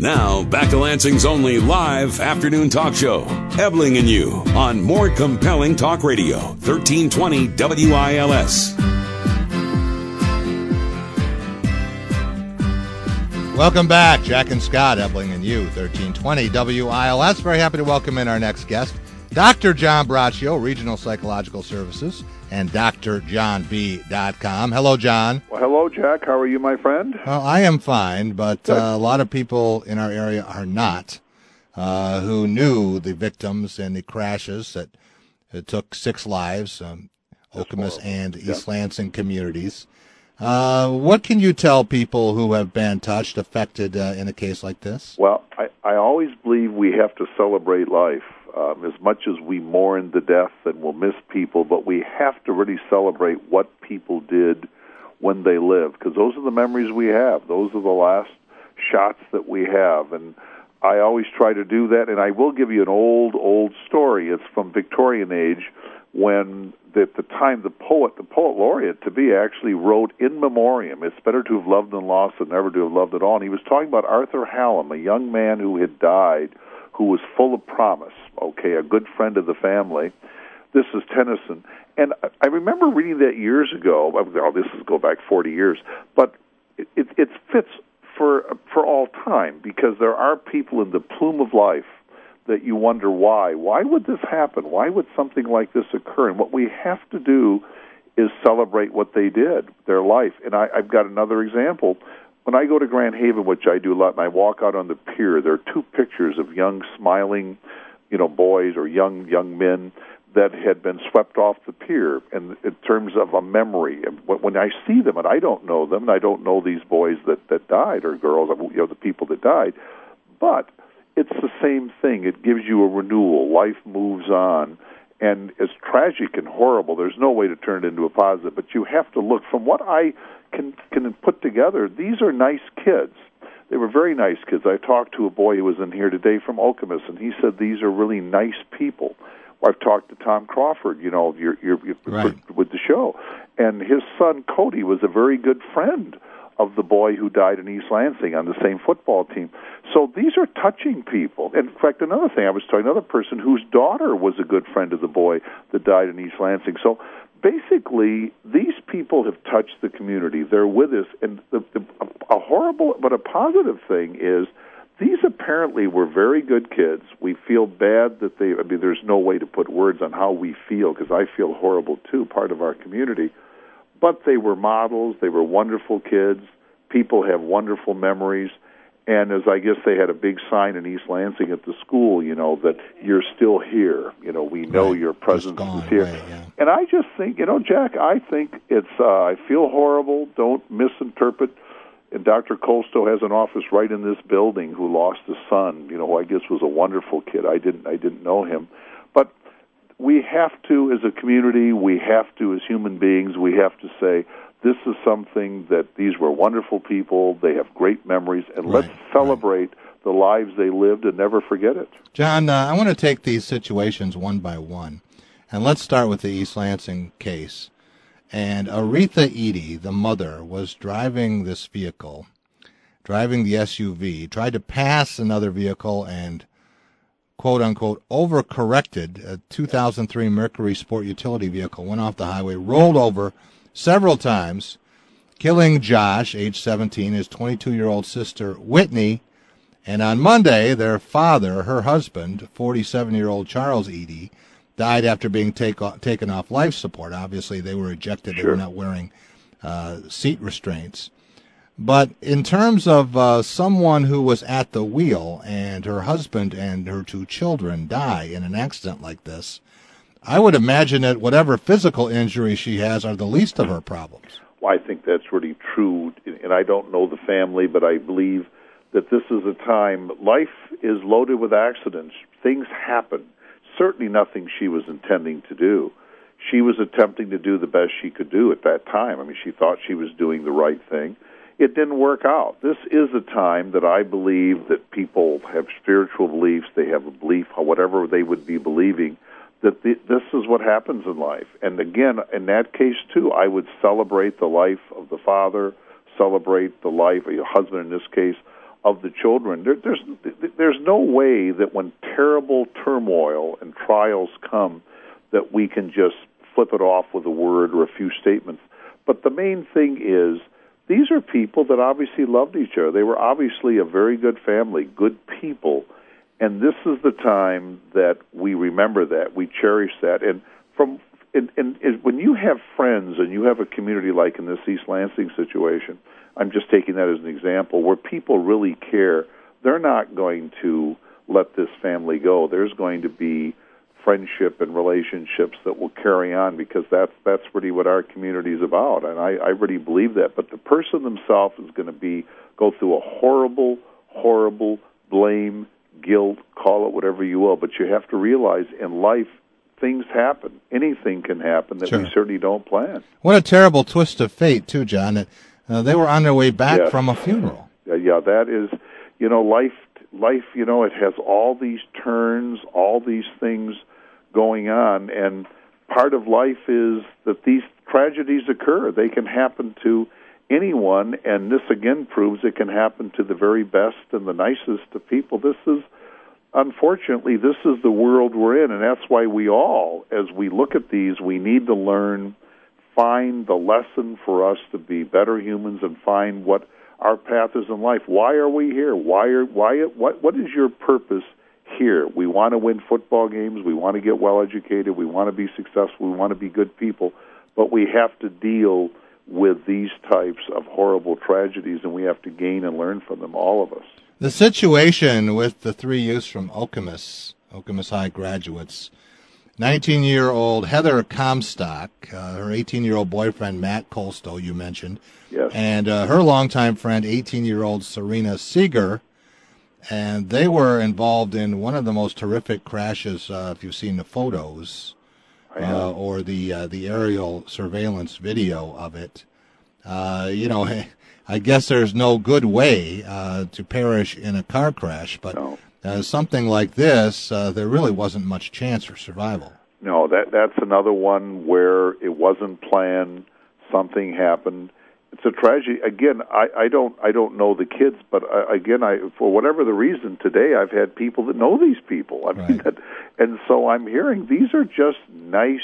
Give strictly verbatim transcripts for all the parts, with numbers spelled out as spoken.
Now, back to Lansing's only live afternoon talk show, Ebling and You, on More Compelling Talk Radio, thirteen twenty W I L S. Welcome back, Jack and Scott, Ebling and You, thirteen twenty W I L S. Very happy to welcome in our next guest, Doctor John Braccio, Regional Psychological Services, and D R john b dot com. Hello, John. Well, hello, Jack. How are you, my friend? Well, I am fine, but uh, a lot of people in our area are not, uh, who knew the victims in the crashes that it took six lives, um, Okemos and East yeah. Lansing communities. Uh, what can you tell people who have been touched, affected uh, in a case like this? Well, I, I always believe we have to celebrate life. Um, as much as we mourn the death and we'll miss people, but we have to really celebrate what people did when they lived, because those are the memories we have. Those are the last shots that we have, and I always try to do that. And I will give you an old, old story. It's from Victorian age, when at the time the poet, the poet laureate, to be actually wrote in memoriam, it's better to have loved and lost than never to have loved at all. And he was talking about Arthur Hallam, a young man who had died, who was full of promise, okay, a good friend of the family. This is Tennyson. And I remember reading that years ago. Well, this is go back forty years, but it, it, it fits for for all time, because there are people in the plume of life that you wonder why. Why would this happen? Why would something like this occur? And what we have to do is celebrate what they did, their life. And I, I've got another example. When I go to Grand Haven, which I do a lot, and I walk out on the pier, there are two pictures of young, smiling, you know, boys or young young men that had been swept off the pier. And in terms of a memory, and when I see them, and I don't know them, and I don't know these boys that, that died or girls, you know, the people that died, but it's the same thing. It gives you a renewal. Life moves on. And it's tragic and horrible. There's no way to turn it into a positive. But you have to look. From what I can can put together, these are nice kids. They were very nice kids. I talked to a boy who was in here today from Okemos, and he said these are really nice people. I've talked to Tom Crawford, you know, you're, you're, you're right. with the show. And his son, Cody, was a very good friend of the boy who died in East Lansing on the same football team. So these are touching people. In fact, another thing, I was talking to another person whose daughter was a good friend of the boy that died in East Lansing. So basically, these people have touched the community. They're with us. And the, the, a horrible but a positive thing is these apparently were very good kids. We feel bad that they, I mean, there's no way to put words on how we feel, because I feel horrible too, part of our community. But they were models. They were wonderful kids. People have wonderful memories. And as I guess they had a big sign in East Lansing at the school, you know, that you're still here. You know, we know right. your presence is here. Away, yeah. And I just think, you know, Jack, I think it's, uh, I feel horrible. Don't misinterpret. And Doctor Colstow has an office right in this building who lost his son, you know, who I guess was a wonderful kid. I didn't, I didn't know him. But we have to, as a community, we have to, as human beings, we have to say, this is something that these were wonderful people, they have great memories, and right, let's celebrate right. the lives they lived and never forget it. John, uh, I want to take these situations one by one, and let's start with the East Lansing case. And Aretha Eady, the mother, was driving this vehicle, driving the S U V, tried to pass another vehicle and quote-unquote, overcorrected. A two thousand three Mercury Sport utility vehicle went off the highway, rolled over several times, killing Josh, age seventeen, his twenty-two-year-old sister, Whitney, and on Monday, their father, her husband, forty-seven-year-old Charles Eady, died after being take off, taken off life support. Obviously, they were ejected. Sure. They were not wearing uh, seat restraints. But in terms of uh, someone who was at the wheel and her husband and her two children die in an accident like this, I would imagine that whatever physical injuries she has are the least of her problems. Well, I think that's really true, and I don't know the family, but I believe that this is a time, life is loaded with accidents. Things happen. Certainly nothing she was intending to do. She was attempting to do the best she could do at that time. I mean, she thought she was doing the right thing. It didn't work out. This is a time that I believe that people have spiritual beliefs, they have a belief, whatever they would be believing, that the, this is what happens in life. And again, in that case, too, I would celebrate the life of the father, celebrate the life of your husband in this case, of the children. There, there's there's no way that when terrible turmoil and trials come that we can just flip it off with a word or a few statements. But the main thing is, these are people that obviously loved each other. They were obviously a very good family, good people, and this is the time that we remember that, we cherish that. And from and, and, and when you have friends and you have a community like in this East Lansing situation, I'm just taking that as an example, where people really care, they're not going to let this family go. There's going to be friendship and relationships that will carry on, because that's that's really what our community is about, and I, I really believe that. But the person themselves is going to be go through a horrible, horrible blame, guilt, call it whatever you will, but you have to realize in life things happen. Anything can happen that Sure. we certainly don't plan. What a terrible twist of fate, too, John. That uh, they were on their way back Yes. from a funeral. Yeah, yeah, that is, you know, life, life, you know, it has all these turns, all these things going on, and part of life is that these tragedies occur. They can happen to anyone, and this again proves it can happen to the very best and the nicest of people. This is, unfortunately, this is the world we're in, and that's why we all, as we look at these, we need to learn, find the lesson for us to be better humans and find what our path is in life. Why are we here? Why are why what what is your purpose here? We want to win football games, we want to get well educated, we want to be successful, we want to be good people, but we have to deal with these types of horrible tragedies, and we have to gain and learn from them, all of us. The situation with the three youths from Okemos, Okemos High graduates, nineteen-year-old Heather Comstock, uh, her eighteen-year-old boyfriend Matt Colstow, you mentioned, Yes. and uh, her longtime friend, eighteen-year-old Serena Seeger, and they were involved in one of the most horrific crashes, uh, if you've seen the photos, uh, or the uh, the aerial surveillance video of it. Uh, you know, I guess there's no good way uh, to perish in a car crash, but No. uh, something like this, uh, there really wasn't much chance for survival. No, that that's another one where it wasn't planned, something happened. It's a tragedy. Again, I, I don't I don't know the kids, but I, again, I for whatever the reason today, I've had people that know these people. I mean, Right. that, and so I'm hearing these are just nice,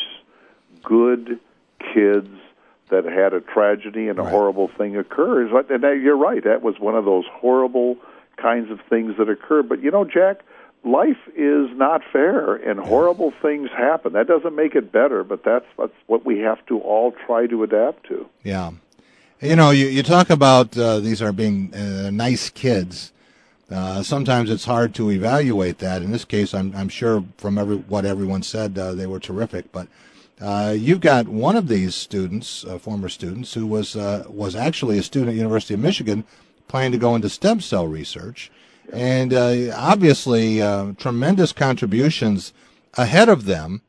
good kids that had a tragedy and a Right. horrible thing occurs. And that, you're right, that was one of those horrible kinds of things that occur. But you know, Jack, life is not fair, and horrible things happen. That doesn't make it better, but that's that's what we have to all try to adapt to. Yeah. You know, you, you talk about uh, these are being uh, nice kids. Uh, sometimes it's hard to evaluate that. In this case, I'm, I'm sure from every, what everyone said, uh, they were terrific. But uh, you've got one of these students, uh, former students, who was uh, was actually a student at University of Michigan planning to go into stem cell research. And uh, obviously uh, tremendous contributions ahead of them.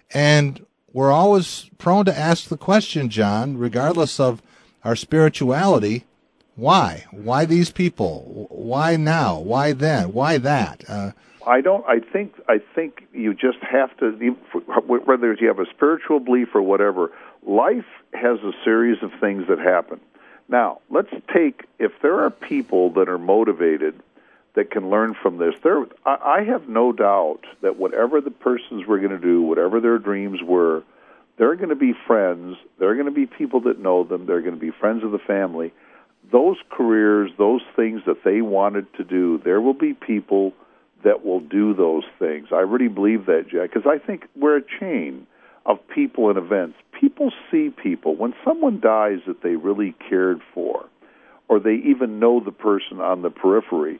And we're always prone to ask the question, John, regardless of our spirituality, why? Why these people? Why now? Why then? Why that? Uh, I don't. I think. I think you just have to. Whether you have a spiritual belief or whatever, life has a series of things that happen. Now, let's take if there are people that are motivated that can learn from this. There, I, I have no doubt that whatever the persons were going to do, whatever their dreams were, they're going to be friends. They're going to be people that know them. They're going to be friends of the family. Those careers, those things that they wanted to do, there will be people that will do those things. I really believe that, Jack, because I think we're a chain of people and events. People see people. When someone dies that they really cared for, or they even know the person on the periphery,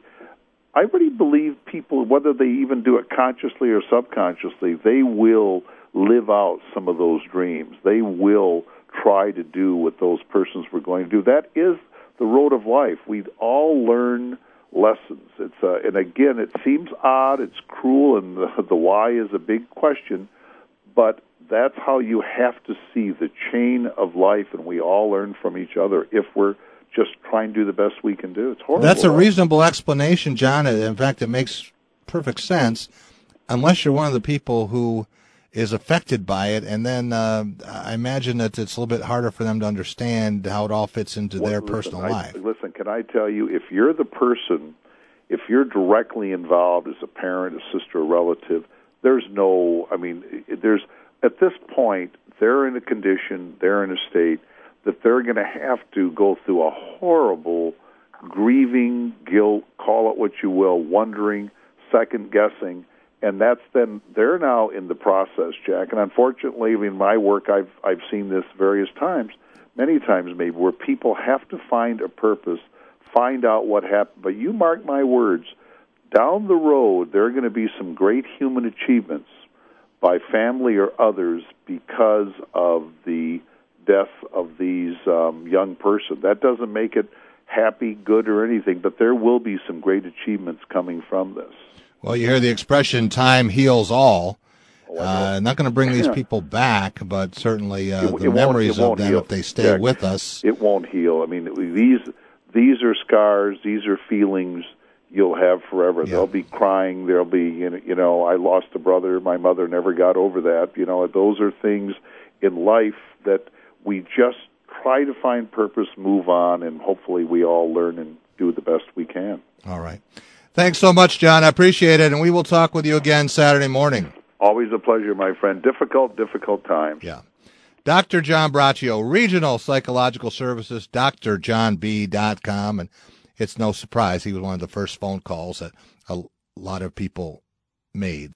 I really believe people, whether they even do it consciously or subconsciously, they will live out some of those dreams. They will try to do what those persons were going to do. That is the road of life. We all learn lessons. It's uh, and again, it seems odd, it's cruel, and the, the why is a big question, but that's how you have to see the chain of life, and we all learn from each other if we're just trying to do the best we can do. It's horrible. That's a reasonable explanation, John. In fact, it makes perfect sense, unless you're one of the people who is affected by it, and then uh, I imagine that it's a little bit harder for them to understand how it all fits into Well, their listen, personal I, life. Listen, can I tell you, if you're the person if you're directly involved as a parent, a sister, a relative, there's no, I mean, there's, at this point, they're in a condition, they're in a state that they're going to have to go through a horrible grieving, guilt, call it what you will, wondering, second-guessing, and that's then, they're now in the process, Jack. And unfortunately, in my work, I've I've seen this various times, many times maybe, where people have to find a purpose, find out what happened. But you mark my words, down the road, there are going to be some great human achievements by family or others because of the death of these um, young person. That doesn't make it happy, good, or anything, but there will be some great achievements coming from this. Well, you hear the expression, time heals all. Uh, not going to bring these people back, but certainly uh, it, the it memories of them, heal. if they stay yeah, with us. It won't heal. I mean, these these are scars. These are feelings you'll have forever. Yeah. They'll be crying. There'll be, you know, I lost a brother. My mother never got over that. You know, those are things in life that we just try to find purpose, move on, and hopefully we all learn and do the best we can. All right. Thanks so much, John. I appreciate it, and we will talk with you again Saturday morning. Always a pleasure, my friend. Difficult, difficult times. Yeah. Doctor John Braccio, Regional Psychological Services, D R john b dot com, and it's no surprise he was one of the first phone calls that a lot of people made.